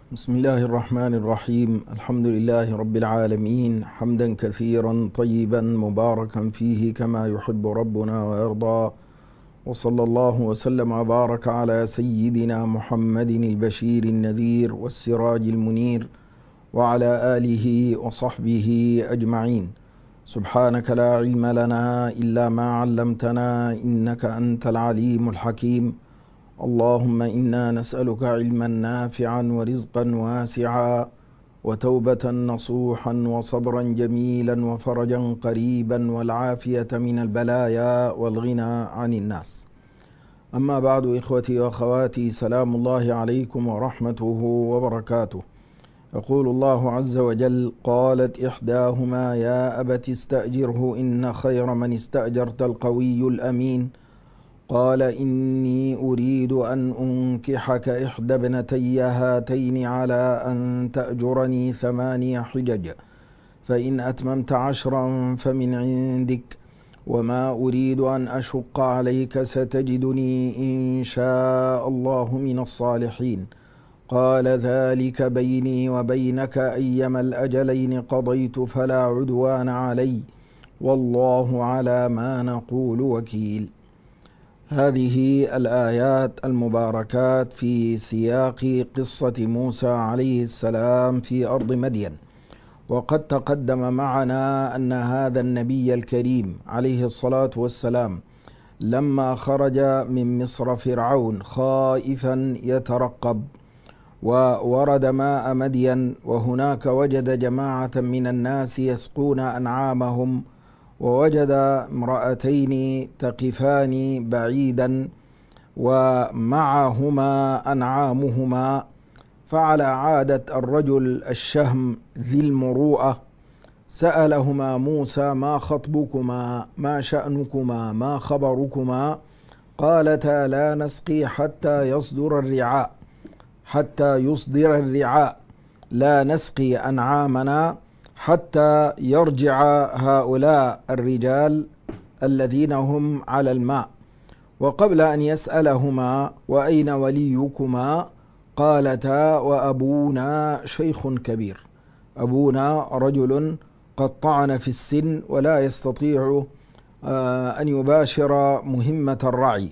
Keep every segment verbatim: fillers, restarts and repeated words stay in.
بسم الله الرحمن الرحيم. الحمد لله رب العالمين، حمدا كثيرا طيبا مباركا فيه كما يحب ربنا ويرضى. وصلى الله وسلم وبارك على سيدنا محمد البشير النذير والسراج المنير وعلى آله وصحبه أجمعين. سبحانك لا علم لنا إلا ما علمتنا إنك أنت العليم الحكيم. اللهم إنا نسألك علما نافعا ورزقا واسعا وتوبة نصوحا وصبرا جميلا وفرجا قريبا والعافية من البلايا والغنى عن الناس. أما بعد، إخوتي وأخواتي، سلام الله عليكم ورحمته وبركاته. يقول الله عز وجل: قالت إحداهما يا أبت استأجره إن خير من استأجرت القوي الأمين. قال إني أريد أن أنكحك إحدى ابنتي هاتين على أن تأجرني ثماني حجج، فإن أتممت عشرا فمن عندك، وما أريد أن أشق عليك، ستجدني إن شاء الله من الصالحين. قال ذلك بيني وبينك أيما الأجلين قضيت فلا عدوان علي، والله على ما نقول وكيل. هذه الآيات المباركات في سياق قصة موسى عليه السلام في أرض مدين. وقد تقدم معنا أن هذا النبي الكريم عليه الصلاة والسلام لما خرج من مصر فرعون خائفا يترقب، وورد ماء مدين، وهناك وجد جماعة من الناس يسقون أنعامهم، ووجد امرأتين تقفان بعيدا ومعهما أنعامهما. فعلى عادة الرجل الشهم ذي المروءة سألهما موسى: ما خطبكما؟ ما شأنكما؟ ما خبركما؟ قالتا: لا نسقي حتى يصدر الرعاء حتى يصدر الرعاء لا نسقي أنعامنا حتى يرجع هؤلاء الرجال الذين هم على الماء. وقبل أن يسألهما: وأين وليكما؟ قالتا: وأبونا شيخ كبير. أبونا رجل قد طعن في السن ولا يستطيع أن يباشر مهمة الرعي،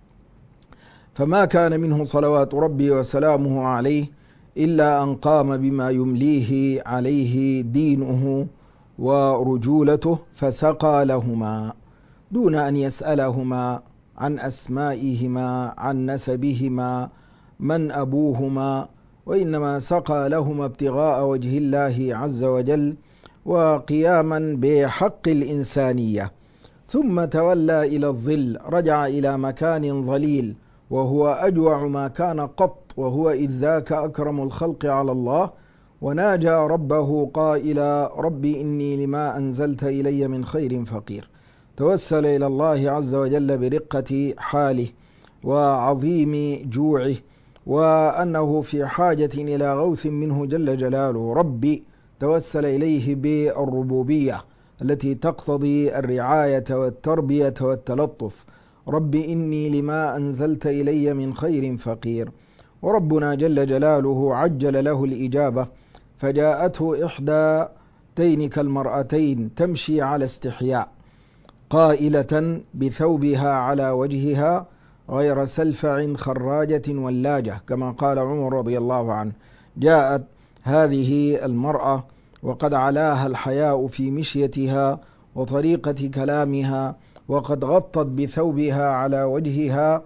فما كان منه صلوات ربي وسلامه عليه إلا أن قام بما يمليه عليه دينه ورجولته، فسقى لهما دون أن يسألهما عن أسمائهما، عن نسبهما، من أبوهما، وإنما سقى لهما ابتغاء وجه الله عز وجل وقياما بحق الإنسانية. ثم تولى إلى الظل، رجع إلى مكان ظليل وهو أجوع ما كان قط، وهو إذ ذاك أكرم الخلق على الله، وناجى ربه قائلا: ربي إني لما أنزلت إلي من خير فقير. توسل إلى الله عز وجل برقة حاله وعظيم جوعه، وأنه في حاجة إلى غوث منه جل جلاله. ربي توسل إليه بالربوبية التي تقتضي الرعاية والتربية والتلطف. رب إني لما أنزلت إلي من خير فقير. وربنا جل جلاله عجل له الإجابة، فجاءته إحدى تينك المرأتين تمشي على استحياء، قائلة بثوبها على وجهها غير سلفع خراجة ولاجة، كما قال عمر رضي الله عنه. جاءت هذه المرأة وقد علاها الحياء في مشيتها وطريقة كلامها، وقد غطت بثوبها على وجهها،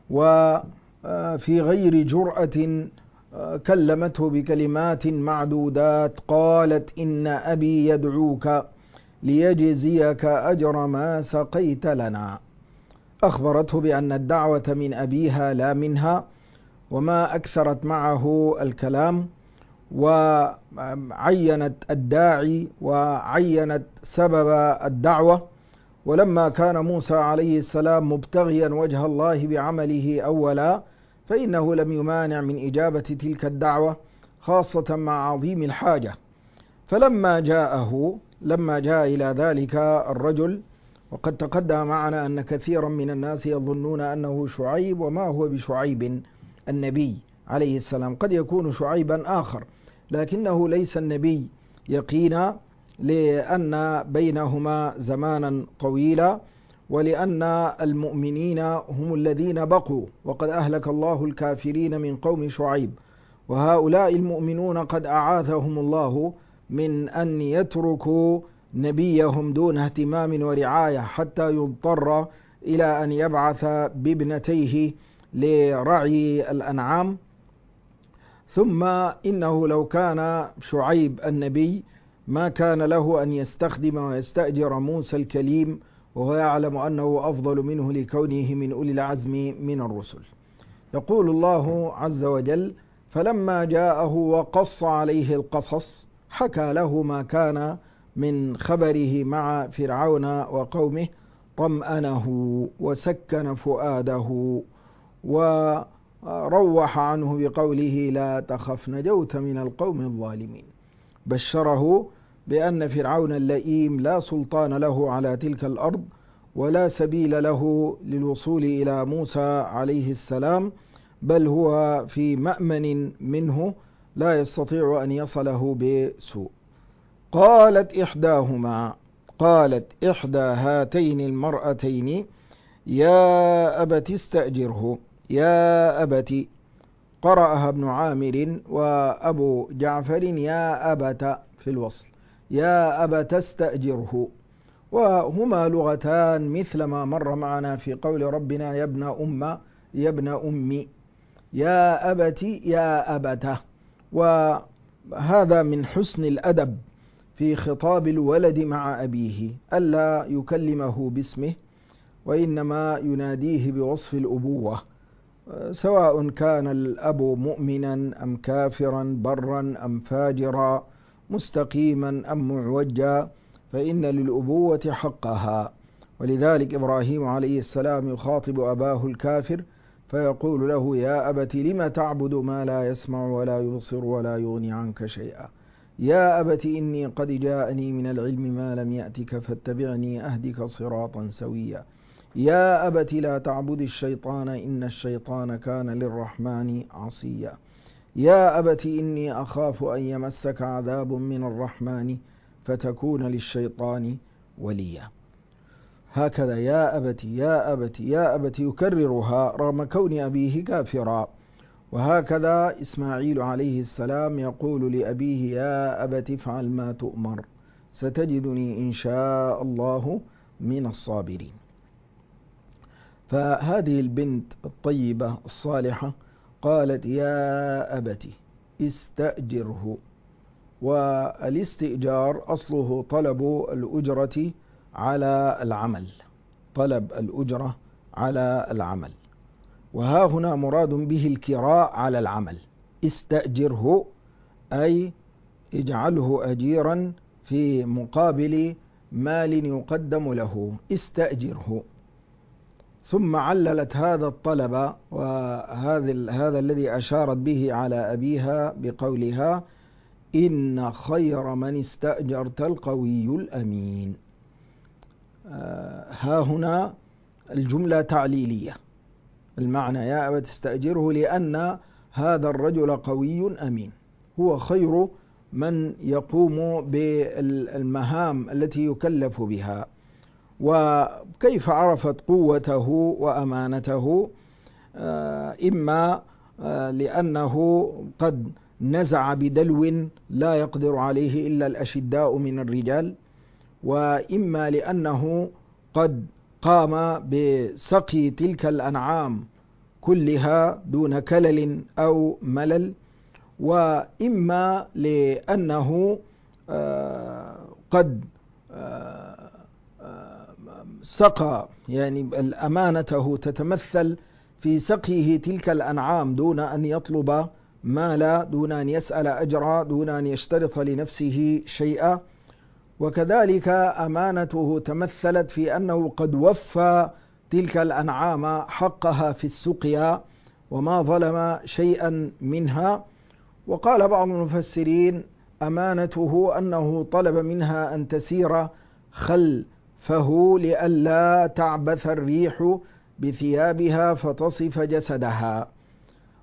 وفي غير جرأة كلمته بكلمات معدودات. قالت: إن أبي يدعوك ليجزيك أجر ما سقيت لنا. أخبرته بأن الدعوة من أبيها لا منها، وما أكثرت معه الكلام، وعينت الداعي وعينت سبب الدعوة. ولما كان موسى عليه السلام مبتغيا وجه الله بعمله أولا، فإنه لم يمانع من إجابة تلك الدعوة، خاصة مع عظيم الحاجة. فلما جاءه لما جاء إلى ذلك الرجل، وقد تقدم معنا أن كثيرا من الناس يظنون أنه شعيب، وما هو بشعيب النبي عليه السلام. قد يكون شعيبا آخر لكنه ليس النبي يقينا، لأن بينهما زمانا طويلا، ولأن المؤمنين هم الذين بقوا، وقد أهلك الله الكافرين من قوم شعيب، وهؤلاء المؤمنون قد أعاذهم الله من أن يتركوا نبيهم دون اهتمام ورعاية حتى يضطر إلى أن يبعث بابنتيه لرعي الأنعام. ثم إنه لو كان شعيب النبي ما كان له أن يستخدم ويستأجر موسى الكليم، وهو يعلم أنه أفضل منه لكونه من أولي العزم من الرسل. يقول الله عز وجل: فلما جاءه وقص عليه القصص حكى له ما كان من خبره مع فرعون وقومه طمأنه وسكن فؤاده وروح عنه بقوله: لا تخف نجوت من القوم الظالمين. بشره بأن فرعون اللئيم لا سلطان له على تلك الأرض، ولا سبيل له للوصول إلى موسى عليه السلام، بل هو في مأمن منه لا يستطيع أن يصله بسوء. قالت إحداهما قالت إحدى هاتين المرأتين يا أبت استأجره. يا أبت قرأها ابن عامر وأبو جعفر يا أبت في الوصل، يا أبت استأجره، وهما لغتان مثل ما مر معنا في قول ربنا يا ابن أم يا ابن أمي، يا أبت يا أبته. وهذا من حسن الأدب في خطاب الولد مع أبيه، ألا يكلمه باسمه وإنما يناديه بوصف الأبوة، سواء كان الأب مؤمنا أم كافرا، برا أم فاجرا، مستقيما أم معوجا، فإن للأبوة حقها. ولذلك إبراهيم عليه السلام يخاطب أباه الكافر فيقول له: يا أبت لم تعبد ما لا يسمع ولا يبصر ولا يغني عنك شيئا، يا أبت إني قد جاءني من العلم ما لم يأتك فاتبعني أهدك صراطا سويا، يا أبت لا تعبد الشيطان إن الشيطان كان للرحمن عصيا، يا أبت إني أخاف أن يمسك عذاب من الرحمن فتكون للشيطان وليا. هكذا يا أبت يا أبت يا أبت يكررها رغم كون أبيه كافرا. وهكذا إسماعيل عليه السلام يقول لأبيه: يا أبت افعل ما تؤمر ستجدني إن شاء الله من الصابرين. فهذه البنت الطيبة الصالحة قالت: يا أبت استأجره. والاستئجار أصله طلب الأجرة على العمل، طلب الأجرة على العمل، وها هنا مراد به الكراء على العمل. استأجره أي اجعله أجيرا في مقابل مال يقدم له، استأجره. ثم عللت هذا الطلب وهذا هذا الذي أشارت به على أبيها بقولها: إن خير من استأجرت القوي الأمين. ها هنا الجملة تعليلية، المعنى يا أبت استأجره لأن هذا الرجل قوي أمين، هو خير من يقوم بالمهام التي يكلف بها. وكيف عرفت قوته وأمانته؟ إما لأنه قد نزع بدلو لا يقدر عليه إلا الأشداء من الرجال، وإما لأنه قد قام بسقي تلك الأنعام كلها دون كلل أو ملل، وإما لأنه قد سقى، يعني أمانته تتمثل في سقيه تلك الأنعام دون أن يطلب مالا، دون أن يسأل أجرا، دون أن يشترط لنفسه شيئا. وكذلك أمانته تمثلت في أنه قد وفى تلك الأنعام حقها في السقيا وما ظلم شيئا منها. وقال بعض المفسرين: أمانته أنه طلب منها أن تسير خلفه لئلا تعبث الريح بثيابها فتصف جسدها.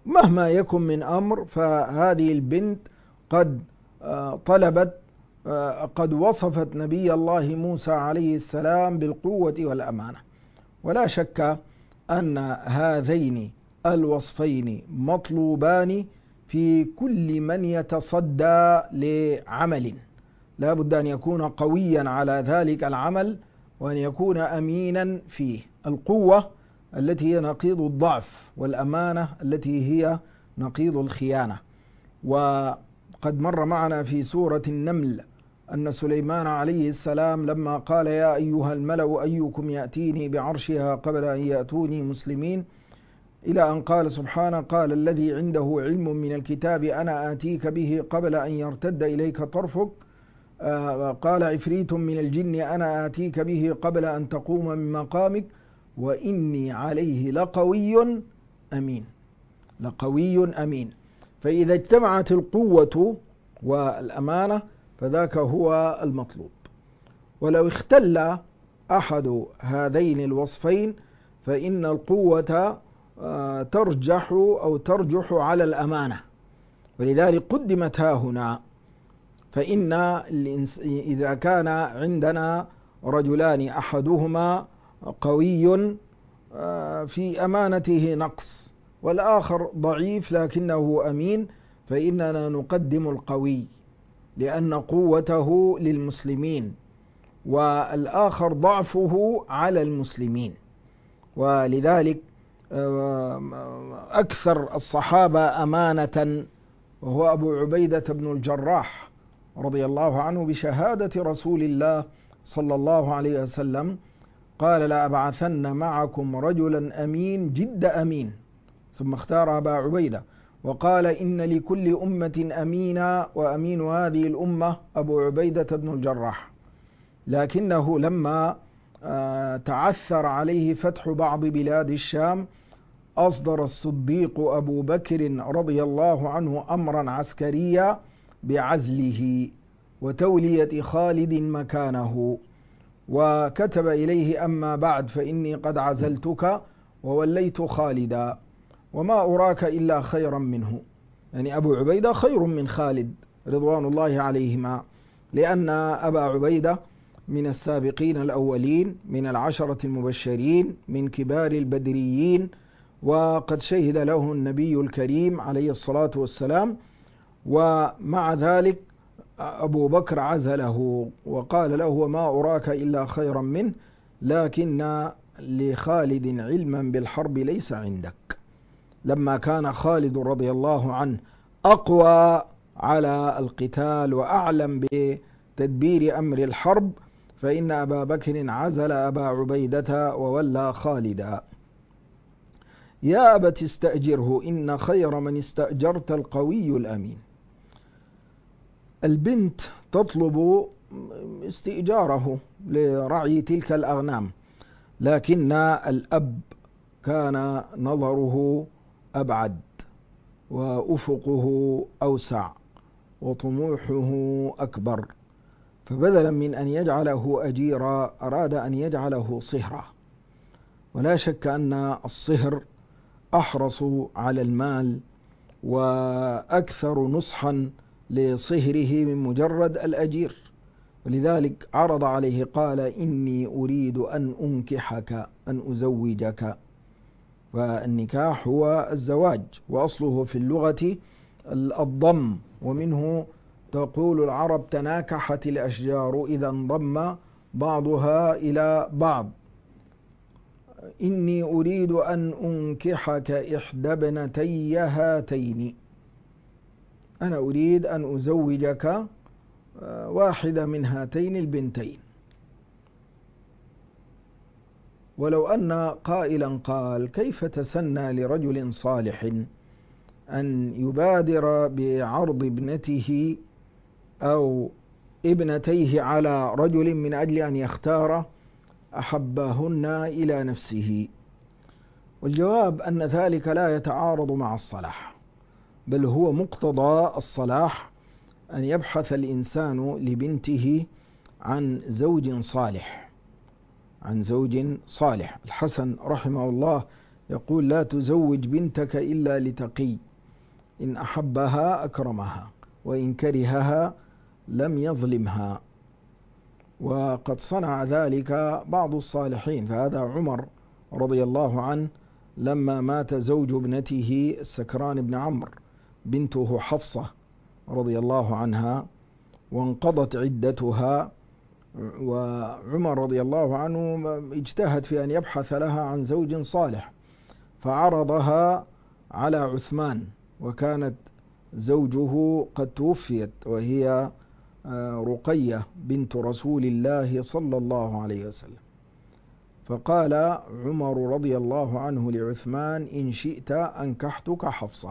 مهما يكن من أمر، فهذه البنت قد طلبت قد وصفت نبي الله موسى عليه السلام بالقوة والأمانة. ولا شك أن هذين الوصفين مطلوبان في كل من يتصدى لعمل، لا بد أن يكون قويا على ذلك العمل وأن يكون أمينا فيه. القوة التي هي نقيض الضعف، والأمانة التي هي نقيض الخيانة. وقد مر معنا في سورة النمل أن سليمان عليه السلام لما قال يا أيها الملأ أيكم يأتيني بعرشها قبل أن يأتوني مسلمين، إلى أن قال سبحانه قال الذي عنده علم من الكتاب أنا آتيك به قبل أن يرتد إليك طرفك، آه قال عفريت من الجن أنا آتيك به قبل أن تقوم من مقامك وإني عليه لقوي أمين. لقوي أمين. فإذا اجتمعت القوة والأمانة فذاك هو المطلوب. ولو اختل أحد هذين الوصفين فإن القوة ترجح أو ترجح على الأمانة، ولذلك قدمت ها هنا. فإن إذا كان عندنا رجلان أحدهما قوي في أمانته نقص والآخر ضعيف لكنه أمين، فإننا نقدم القوي لأن قوته للمسلمين والآخر ضعفه على المسلمين. ولذلك أكثر الصحابة أمانة وهو أبو عبيدة بن الجراح رضي الله عنه بشهادة رسول الله صلى الله عليه وسلم قال لأبعثن معكم رجلا أمين جد أمين، ثم اختار أبا عبيدة وقال إن لكل أمة أمينا وأمين هذه الأمة أبو عبيدة بن الجراح. لكنه لما تعثر عليه فتح بعض بلاد الشام أصدر الصديق أبو بكر رضي الله عنه أمرا عسكريا بعزله وتولية خالد مكانه، وكتب إليه أما بعد فإني قد عزلتك ووليت خالدا وما أراك إلا خيرا منه. يعني أبو عبيدة خير من خالد رضوان الله عليهما، لأن أبا عبيدة من السابقين الأولين من العشرة المبشرين من كبار البدريين، وقد شهد له النبي الكريم عليه الصلاة والسلام. ومع ذلك أبو بكر عزله وقال له وما أراك إلا خيرا منه، لكن لخالد علما بالحرب ليس عندك. لما كان خالد رضي الله عنه أقوى على القتال وأعلم بتدبير أمر الحرب فإن أبا بكر عزل أبا عبيدة وولى خالدا. يا أبت استأجره إن خير من استأجرت القوي الأمين. البنت تطلب استئجاره لرعي تلك الأغنام، لكن الأب كان نظره أبعد وأفقه أوسع وطموحه أكبر، فبدلا من أن يجعله أجيرا أراد أن يجعله صهرا. ولا شك أن الصهر أحرص على المال وأكثر نصحا لصهره من مجرد الأجير، ولذلك عرض عليه قال إني أريد أن أنكحك أن أزوجك. والنكاح هو الزواج، وأصله في اللغة الضم، ومنه تقول العرب تناكحت الأشجار إذا انضم بعضها إلى بعض. إني أريد أن أنكحك إحدى ابنتي هاتين، أنا أريد أن أزوجك واحدة من هاتين البنتين. ولو أن قائلا قال كيف تسنى لرجل صالح أن يبادر بعرض ابنته أو ابنتيه على رجل من أجل أن يختار أحبهن إلى نفسه؟ والجواب أن ذلك لا يتعارض مع الصلاح، بل هو مقتضى الصلاح أن يبحث الإنسان لبنته عن زوج صالح عن زوج صالح. الحسن رحمه الله يقول: لا تزوج بنتك إلا لتقي، إن أحبها أكرمها وإن كرهها لم يظلمها. وقد صنع ذلك بعض الصالحين، فهذا عمر رضي الله عنه لما مات زوج ابنته السكران بن عمرو بنته حفصة رضي الله عنها وانقضت عدتها، وعمر رضي الله عنه اجتهد في أن يبحث لها عن زوج صالح، فعرضها على عثمان، وكانت زوجه قد توفيت وهي رقية بنت رسول الله صلى الله عليه وسلم. فقال عمر رضي الله عنه لعثمان: إن شئت أنكحتك حفصة.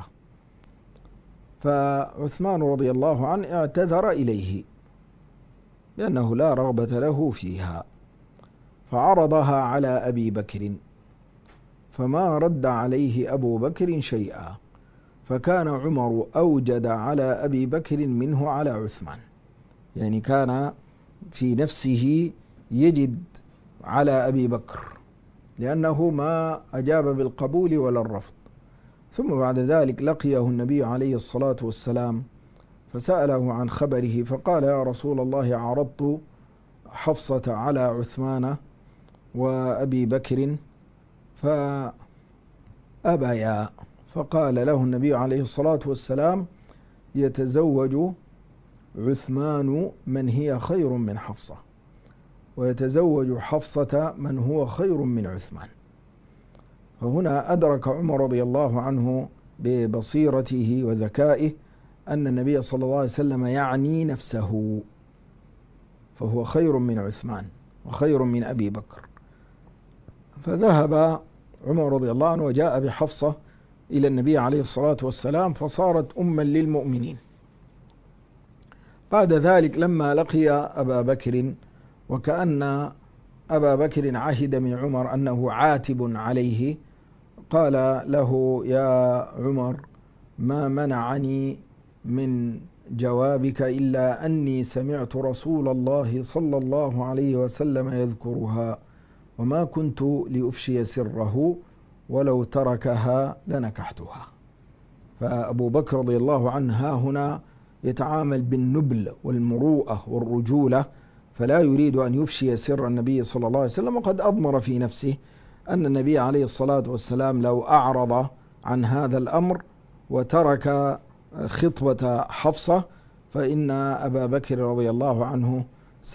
فعثمان رضي الله عنه اعتذر إليه لأنه لا رغبة له فيها، فعرضها على أبي بكر، فما رد عليه أبو بكر شيئا، فكان عمر أوجد على أبي بكر منه على عثمان، يعني كان في نفسه يجد على أبي بكر لأنه ما أجاب بالقبول ولا الرفض. ثم بعد ذلك لقيه النبي عليه الصلاة والسلام فسأله عن خبره، فقال: يا رسول الله، عرضت حفصة على عثمان وأبي بكر فأبيا. فقال له النبي عليه الصلاة والسلام: يتزوج عثمان من هي خير من حفصة، ويتزوج حفصة من هو خير من عثمان. فهنا أدرك عمر رضي الله عنه ببصيرته وذكائه أن النبي صلى الله عليه وسلم يعني نفسه، فهو خير من عثمان وخير من أبي بكر. فذهب عمر رضي الله عنه وجاء بحفصة إلى النبي عليه الصلاة والسلام، فصارت أما للمؤمنين. بعد ذلك لما لقي أبا بكر، وكأن أبا بكر عهد من عمر أنه عاتب عليه، قال له: يا عمر، ما منعني من جوابك إلا أني سمعت رسول الله صلى الله عليه وسلم يذكرها، وما كنت لأفشي سره، ولو تركها لنكحتها. فأبو بكر رضي الله عنه ها هنا يتعامل بالنبل والمروءة والرجولة، فلا يريد أن يفشي سر النبي صلى الله عليه وسلم، وقد أضمر في نفسه أن النبي عليه الصلاة والسلام لو أعرض عن هذا الأمر وترك خطبة حفصة فإن أبا بكر رضي الله عنه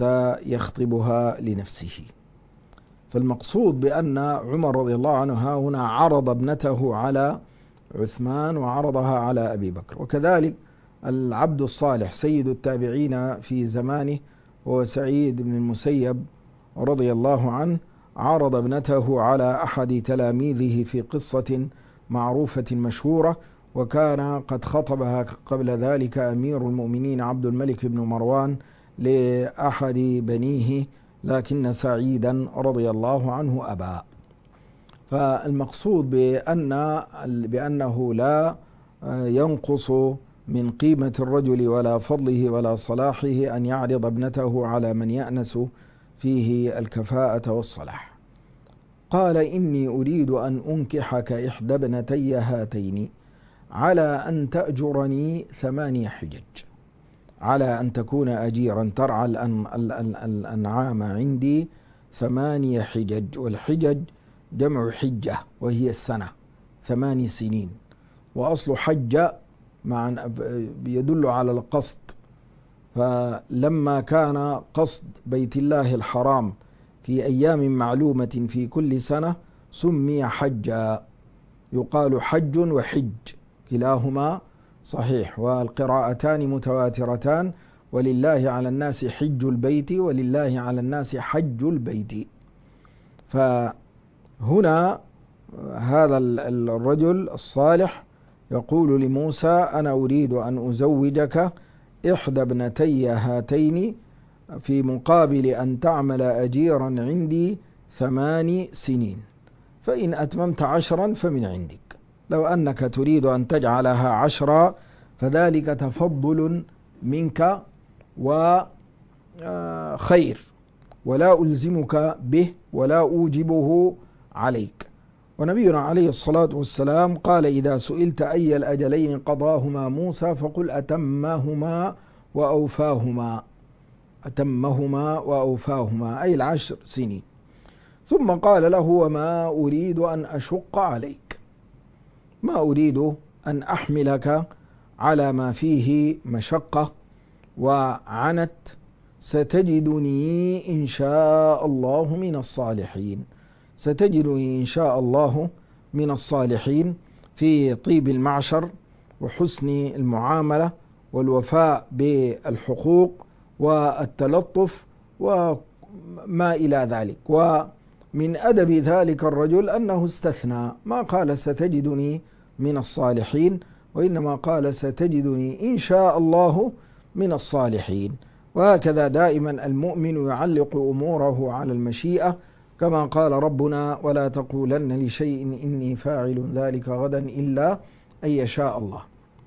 سيخطبها لنفسه. فالمقصود بأن عمر رضي الله عنه ها هنا عرض ابنته على عثمان وعرضها على أبي بكر. وكذلك العبد الصالح سيد التابعين في زمانه هو سعيد بن المسيب رضي الله عنه، عرض ابنته على أحد تلاميذه في قصة معروفة مشهورة، وكان قد خطبها قبل ذلك أمير المؤمنين عبد الملك بن مروان لأحد بنيه، لكن سعيدا رضي الله عنه أبى. فالمقصود بأن بأنه لا ينقص من قيمة الرجل ولا فضله ولا صلاحه أن يعرض ابنته على من يأنس فيه الكفاءة والصلاح. قال: إني أريد أن أنكحك إحدى ابنتي هاتين على أن تأجرني ثماني حجج، على أن تكون أجيرا ترعى الأنعام عندي ثماني حجج، والحجج جمع حجة وهي السنة، ثماني سنين. وأصل حج مع يدل على القصد، فلما كان قصد بيت الله الحرام في أيام معلومة في كل سنة سمي حجا، يقال حج وحج كلاهما صحيح، والقراءتان متواترتان: ولله على الناس حج البيت ولله على الناس حج البيت. فهنا هذا الرجل الصالح يقول لموسى: أنا أريد أن أزوجك إحدى ابنتي هاتين في مقابل أن تعمل أجيرا عندي ثمان سنين، فإن أتممت عشرا فمن عندك، لو أنك تريد أن تجعلها عشرا فذلك تفضل منك وخير، ولا ألزمك به ولا أوجبه عليك، ونبينا عليه الصلاة والسلام قال: إذا سئلت أي الأجلين قضاهما موسى فقل أتمهما وأوفاهما، أتمهما وأوفاهما أي العشر سنين. ثم قال له: وما أريد أن أشق عليك، ما أريد أن أحملك على ما فيه مشقة وعنت، ستجدني إن شاء الله من الصالحين، ستجدني إن شاء الله من الصالحين في طيب المعشر وحسن المعاملة والوفاء بالحقوق والتلطف وما إلى ذلك. ومن أدب ذلك الرجل أنه استثنى، ما قال ستجدني من الصالحين، وإنما قال ستجدني إن شاء الله من الصالحين. وهكذا دائما المؤمن يعلق أموره على المشيئة، كما قال ربنا: ولا تقولن لشيء إني فاعل ذلك غدا إلا أن يشاء الله.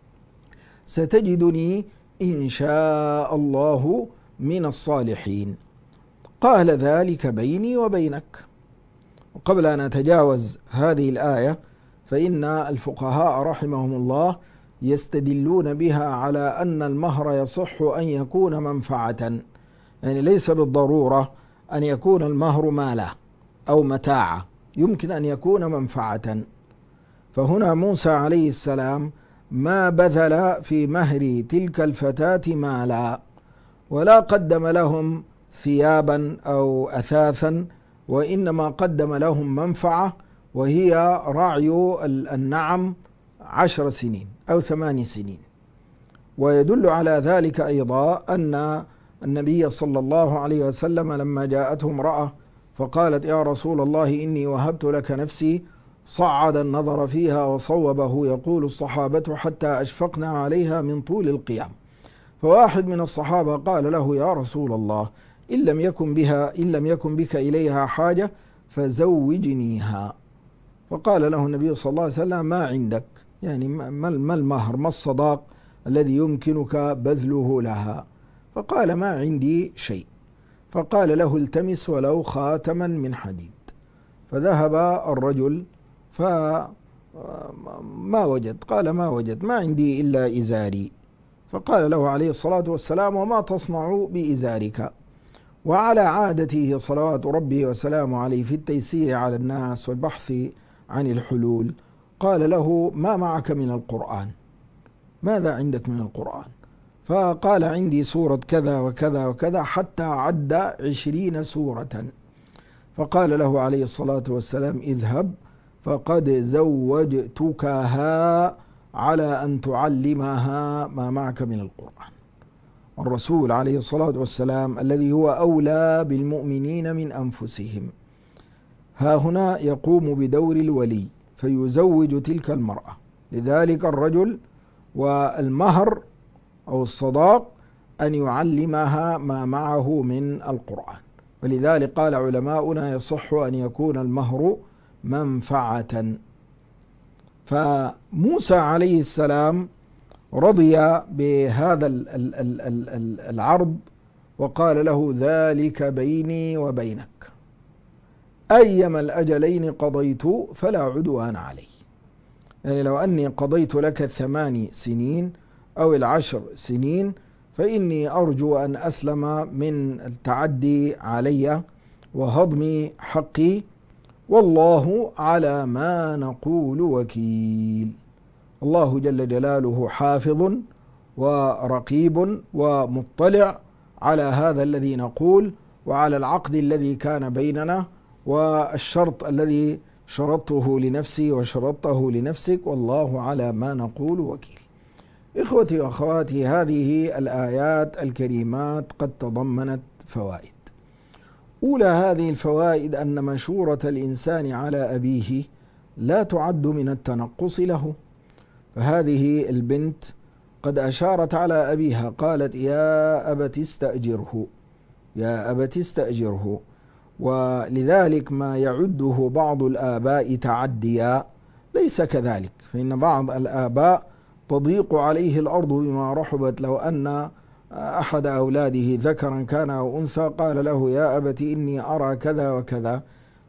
ستجدني إن شاء الله من الصالحين، قال ذلك بيني وبينك. وقبل أن أتجاوز هذه الآية، فإن الفقهاء رحمهم الله يستدلون بها على أن المهر يصح أن يكون منفعة، يعني ليس بالضرورة أن يكون المهر مالا أو متاعا، يمكن أن يكون منفعة. فهنا موسى عليه السلام ما بذل في مهر تلك الفتاة مالا، ولا قدم لهم ثيابا أو أثاثا، وإنما قدم لهم منفعة، وهي رعي النعم عشر سنين أو ثمان سنين. ويدل على ذلك أيضا أن النبي صلى الله عليه وسلم لما جاءته امرأة فقالت: يا رسول الله إني وهبت لك نفسي، صعد النظر فيها وصوبه، يقول الصحابة حتى أشفقنا عليها من طول القيام. فواحد من الصحابة قال له: يا رسول الله إن لم يكن بها إن لم يكن بك إليها حاجة فزوجنيها. فقال له النبي صلى الله عليه وسلم: ما عندك؟ يعني ما المهر، ما الصداق الذي يمكنك بذله لها؟ فقال: ما عندي شيء. فقال له: التمس ولو خاتما من حديد. فذهب الرجل فما وجد، قال: ما وجد، ما عندي إلا إزاري. فقال له عليه الصلاة والسلام: وما تصنع بإزارك؟ وعلى عادته صلوات ربي وسلامه عليه في التيسير على الناس والبحث عن الحلول، قال له: ما معك من القرآن؟ ماذا عندك من القرآن؟ فقال: عندي سورة كذا وكذا وكذا، حتى عد عشرين سورة. فقال له عليه الصلاة والسلام: اذهب فقد زوجتكها على أن تعلمها ما معك من القرآن. الرسول عليه الصلاة والسلام الذي هو أولى بالمؤمنين من أنفسهم، ها هنا يقوم بدور الولي فيزوج تلك المرأة. لذلك الرجل والمهر أو الصداق أن يعلمها ما معه من القرآن. ولذلك قال علماؤنا: يصح أن يكون المهر منفعة. فموسى عليه السلام رضي بهذا العرض وقال له: ذلك بيني وبينك، أيما الأجلين قضيت فلا عدوان علي. يعني لو أني قضيت لك الثمان سنين أو العشر سنين فإني أرجو أن أسلم من التعدي علي وهضم حقي، والله على ما نقول وكيل. الله جل جلاله حافظ ورقيب ومطلع على هذا الذي نقول، وعلى العقد الذي كان بيننا، والشرط الذي شرطته لنفسي وشرطته لنفسك، والله على ما نقول وكيل. إخوتي وأخواتي، هذه الآيات الكريمات قد تضمنت فوائد. أولى هذه الفوائد أن مشورة الإنسان على أبيه لا تعد من التنقص له. فهذه البنت قد أشارت على أبيها، قالت: يا أبت استأجره، يا أبت استأجره. ولذلك ما يعده بعض الآباء تعديا ليس كذلك، فإن بعض الآباء تضيق عليه الأرض بما رحبت. لو أن أحد أولاده ذكرا كان أو أنثى قال له: يا أبت إني أرى كذا وكذا،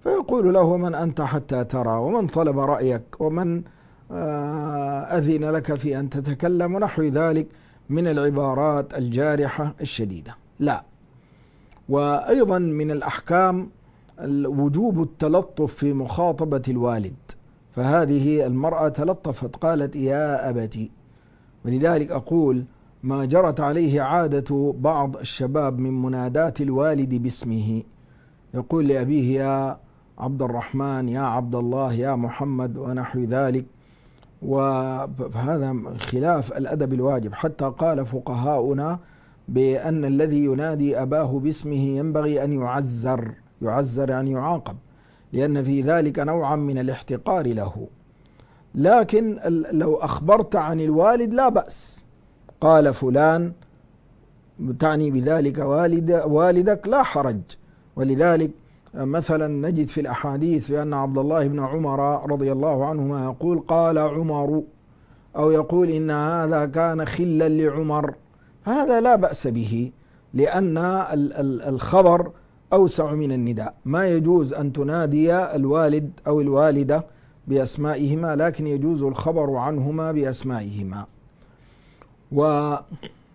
فيقول له: من أنت حتى ترى؟ ومن طلب رأيك؟ ومن أذن لك في أن تتكلم؟ ونحو ذلك من العبارات الجارحة الشديدة. لا. وأيضا من الأحكام وجوب التلطف في مخاطبة الوالد، فهذه المرأة تلطفت قالت: يا أبتي. ولذلك أقول ما جرت عليه عادة بعض الشباب من منادات الوالد باسمه، يقول لأبيه: يا عبد الرحمن، يا عبد الله، يا محمد، ونحو ذلك. وهذا خلاف الأدب الواجب، حتى قال فقهاؤنا بأن الذي ينادي أباه باسمه ينبغي أن يعزر. يعزر يعني يعاقب، لأن في ذلك نوعا من الاحتقار له. لكن لو أخبرت عن الوالد لا بأس، قال فلان تعني بذلك والد والدك، لا حرج. ولذلك مثلا نجد في الأحاديث بأن عبد الله بن عمر رضي الله عنهما يقول: قال عمر، أو يقول إن هذا كان خلا لعمر. هذا لا بأس به، لأن الخبر أوسع من النداء. ما يجوز أن تنادي الوالد أو الوالدة بأسمائهما، لكن يجوز الخبر عنهما بأسمائهما. وها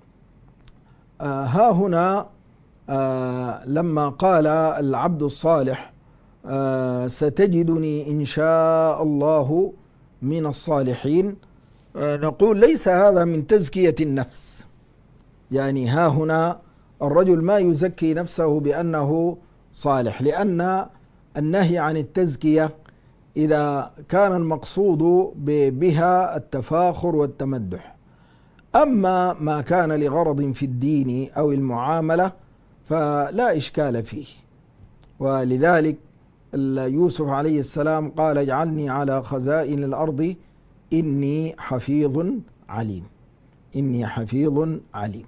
هنا لما قال العبد الصالح: ستجدني إن شاء الله من الصالحين، نقول ليس هذا من تزكية النفس. يعني ها هنا الرجل ما يزكي نفسه بأنه صالح، لأن النهي عن التزكية إذا كان المقصود بها التفاخر والتمدح. أما ما كان لغرض في الدين أو المعاملة فلا إشكال فيه. ولذلك يوسف عليه السلام قال: اجعلني على خزائن الأرض إني حفيظ عليم. إني حفيظ عليم.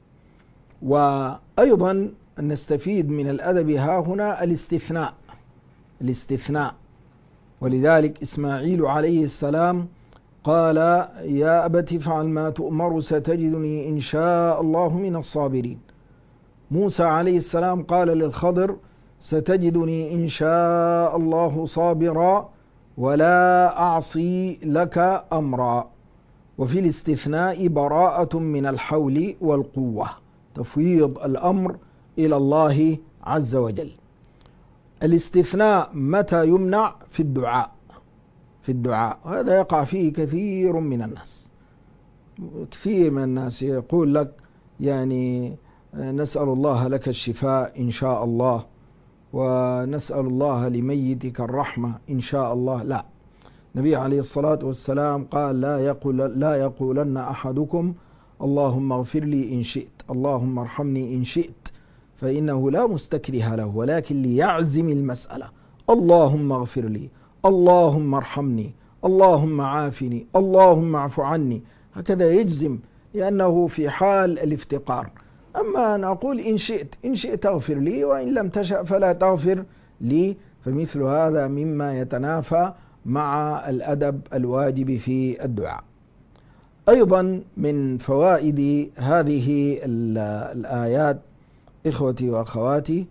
وأيضا نستفيد من الأدب ها هنا الاستثناء. الاستثناء. ولذلك إسماعيل عليه السلام قال: يا أبت افعل ما تؤمر ستجدني إن شاء الله من الصابرين. موسى عليه السلام قال للخضر: ستجدني إن شاء الله صابرا ولا أعصي لك أمرا. وفي الاستثناء براءة من الحول والقوة، تفويض الأمر إلى الله عز وجل. الاستثناء متى يمنع؟ في الدعاء. في الدعاء، هذا يقع فيه كثير من الناس. كثير من الناس يقول لك يعني نسأل الله لك الشفاء إن شاء الله، ونسأل الله لميتك الرحمة إن شاء الله. لا، النبي عليه الصلاة والسلام قال: لا يقول لا يقولن أحدكم اللهم اغفر لي إن شئت، اللهم ارحمني إن شئت، فإنه لا مستكره له، ولكن ليعزم المسألة: اللهم اغفر لي، اللهم ارحمني، اللهم عافني، اللهم اعف عني. هكذا يجزم، لأنه في حال الافتقار. أما أن أقول إن شئت إن شئت اغفر لي، وإن لم تشأ فلا تغفر لي، فمثل هذا مما يتنافى مع الأدب الواجب في الدعاء. أيضا من فوائد هذه الآيات إخوتي وأخواتي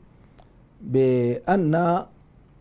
بأن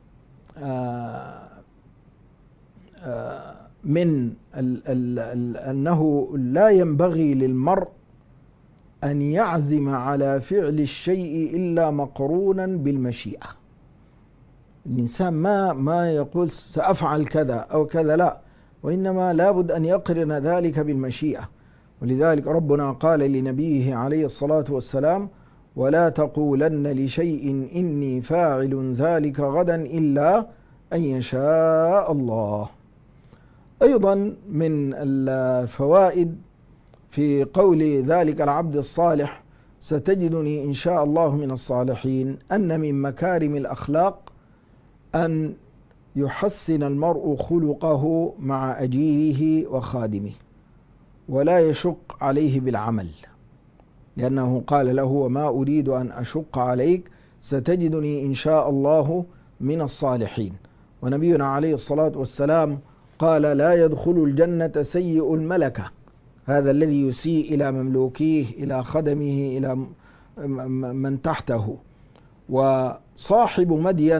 من أنه لا ينبغي للمرء أن يعزم على فعل الشيء إلا مقرونا بالمشيئة. الإنسان ما ما يقول سأفعل كذا أو كذا، لا، وإنما لابد أن يقرن ذلك بالمشيئة. ولذلك ربنا قال لنبيه عليه الصلاة والسلام: ولا تقولن لشيء إني فاعل ذلك غدا إلا أن يشاء الله. أيضا من الفوائد في قول ذلك العبد الصالح: ستجدني إن شاء الله من الصالحين، أن من مكارم الأخلاق أن يحسن المرء خلقه مع أجيره وخادمه، ولا يشق عليه بالعمل، لأنه قال له: وما أريد أن أشق عليك، ستجدني إن شاء الله من الصالحين. ونبينا عليه الصلاة والسلام قال: لا يدخل الجنة سيء الملكة، هذا الذي يسيء إلى مملوكيه، إلى خدمه، إلى من تحته. وصاحب مدين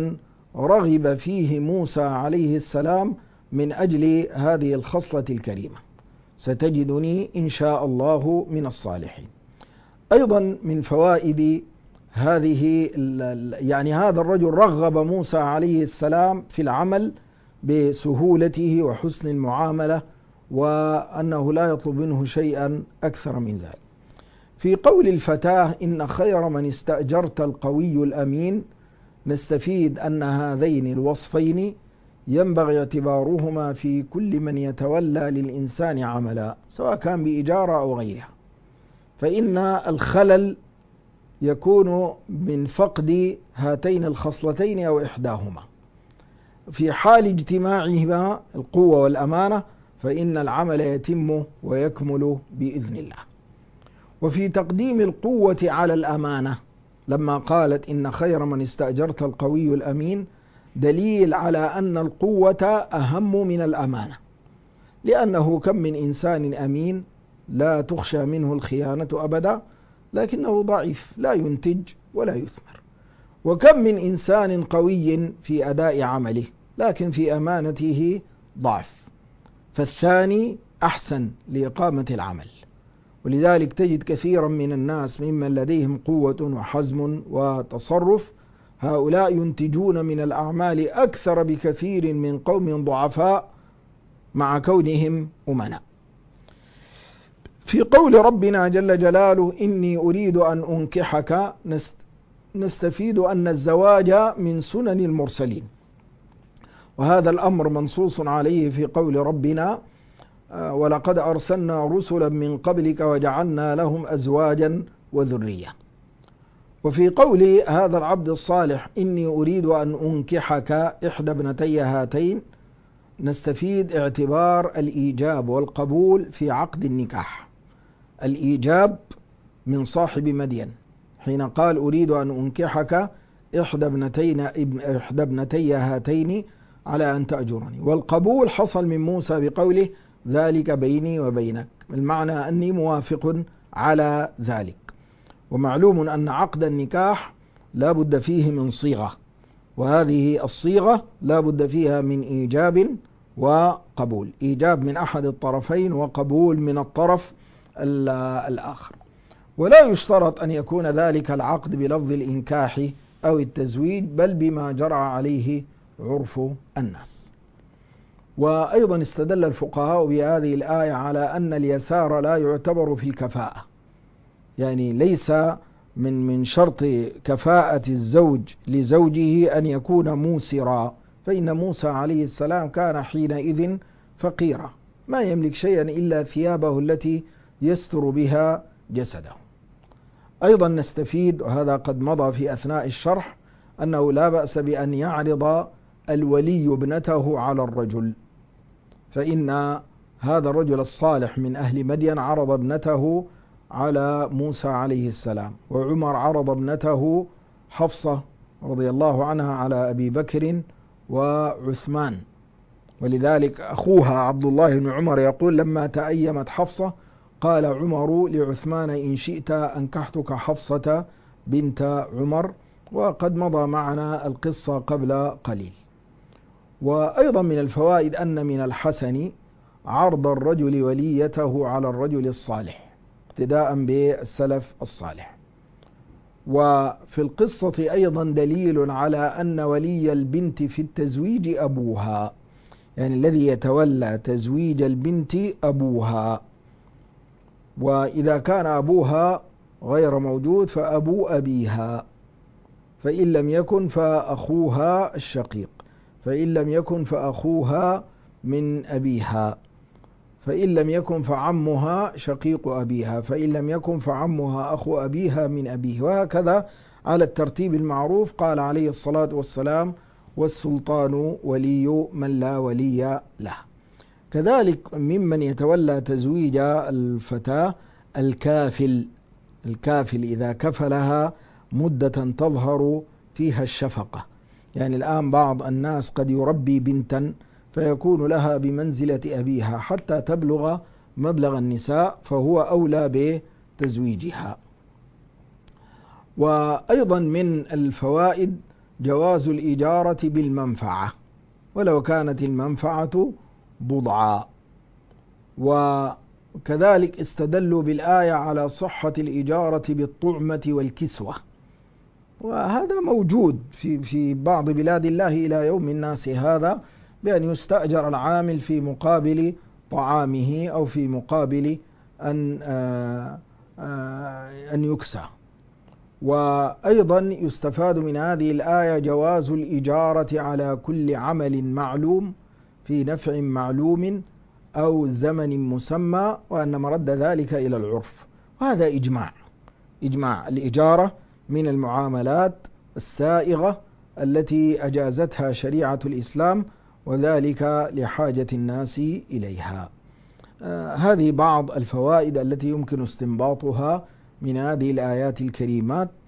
رغب فيه موسى عليه السلام من أجل هذه الخصلة الكريمة: ستجدني إن شاء الله من الصالحين. أيضا من فوائد هذه يعني هذا الرجل رغب موسى عليه السلام في العمل بسهولته وحسن المعاملة، وأنه لا يطلب منه شيئا أكثر من ذلك. في قول الفتاة: إن خير من استأجرت القوي الأمين، نستفيد أن هذين الوصفين ينبغي اعتبارهما في كل من يتولى للإنسان عملا، سواء كان بإجارة أو غيرها، فإن الخلل يكون من فقد هاتين الخصلتين أو إحداهما. في حال اجتماعهما القوة والأمانة فإن العمل يتم ويكمل بإذن الله. وفي تقديم القوة على الأمانة لما قالت: إن خير من استأجرت القوي الأمين، دليل على أن القوة أهم من الأمانة، لأنه كم من إنسان أمين لا تخشى منه الخيانة أبدا، لكنه ضعيف لا ينتج ولا يثمر، وكم من إنسان قوي في أداء عمله لكن في أمانته ضعف، فالثاني أحسن لإقامة العمل. ولذلك تجد كثيرا من الناس ممن لديهم قوة وحزم وتصرف، هؤلاء ينتجون من الأعمال أكثر بكثير من قوم ضعفاء مع كونهم أمناء. في قول ربنا جل جلاله: إني أريد أن أنكحك، نستفيد أن الزواج من سنن المرسلين، وهذا الأمر منصوص عليه في قول ربنا: ولقد أرسلنا رسلا من قبلك وجعلنا لهم أزواجا وذرية. وفي قول هذا العبد الصالح: إني أريد أن أنكحك إحدى ابنتي هاتين، نستفيد اعتبار الإيجاب والقبول في عقد النكاح. الإيجاب من صاحب مدين حين قال: أريد أن أنكحك إحدى ابنتين إحدى ابنتي هاتين على أن تأجرني، والقبول حصل من موسى بقوله: ذلك بيني وبينك، المعنى أني موافق على ذلك. ومعلوم أن عقد النكاح لا بد فيه من صيغة، وهذه الصيغة لا بد فيها من إيجاب وقبول، إيجاب من أحد الطرفين وقبول من الطرف الآخر. ولا يشترط أن يكون ذلك العقد بلفظ الإنكاح أو التزويج، بل بما جرى عليه عرف الناس. وأيضا استدل الفقهاء بهذه الآية على أن اليسار لا يعتبر في الكفاءة، يعني ليس من من شرط كفاءة الزوج لزوجه أن يكون موسرا، فإن موسى عليه السلام كان حينئذ فقيرا ما يملك شيئا إلا ثيابه التي يستر بها جسده. أيضا نستفيد، وهذا قد مضى في أثناء الشرح، أنه لا بأس بأن يعرض الولي ابنته على الرجل، فإن هذا الرجل الصالح من أهل مدين عرض ابنته على موسى عليه السلام، وعمر عرض ابنته حفصة رضي الله عنها على أبي بكر وعثمان. ولذلك أخوها عبد الله بن عمر يقول: لما تأيمت حفصة قال عمر لعثمان: إن شئت أنكحتك حفصة بنت عمر. وقد مضى معنا القصة قبل قليل. وأيضا من الفوائد أن من الحسن عرض الرجل وليته على الرجل الصالح ابتداء بالسلف الصالح. وفي القصة أيضا دليل على أن ولي البنت في التزويج أبوها، يعني الذي يتولى تزويج البنت أبوها، وإذا كان أبوها غير موجود فأبو أبيها، فإن لم يكن فأخوها الشقيق، فإن لم يكن فأخوها من أبيها، فإن لم يكن فعمها شقيق أبيها، فإن لم يكن فعمها أخو أبيها من أبيه، وهكذا على الترتيب المعروف. قال عليه الصلاة والسلام: والسلطان ولي من لا ولي له. كذلك ممن يتولى تزويج الفتاة الكافل، الكافل إذا كفلها مدة تظهر فيها الشفقة، يعني الآن بعض الناس قد يربي بنتا فيكون لها بمنزلة أبيها حتى تبلغ مبلغ النساء، فهو أولى بتزويجها. وأيضا من الفوائد جواز الإجارة بالمنفعة ولو كانت المنفعة بضعا. وكذلك استدلوا بالآية على صحة الإجارة بالطعمة والكسوة، وهذا موجود في في بعض بلاد الله إلى يوم الناس هذا، بأن يستأجر العامل في مقابل طعامه أو في مقابل أن أن يكسى. وأيضا يستفاد من هذه الآية جواز الإجارة على كل عمل معلوم في نفع معلوم أو زمن مسمى، وأن مرد ذلك إلى العرف، وهذا إجماع إجماع الإجارة من المعاملات السائغة التي أجازتها شريعة الإسلام، وذلك لحاجة الناس إليها. آه هذه بعض الفوائد التي يمكن استنباطها من هذه الآيات الكريمات.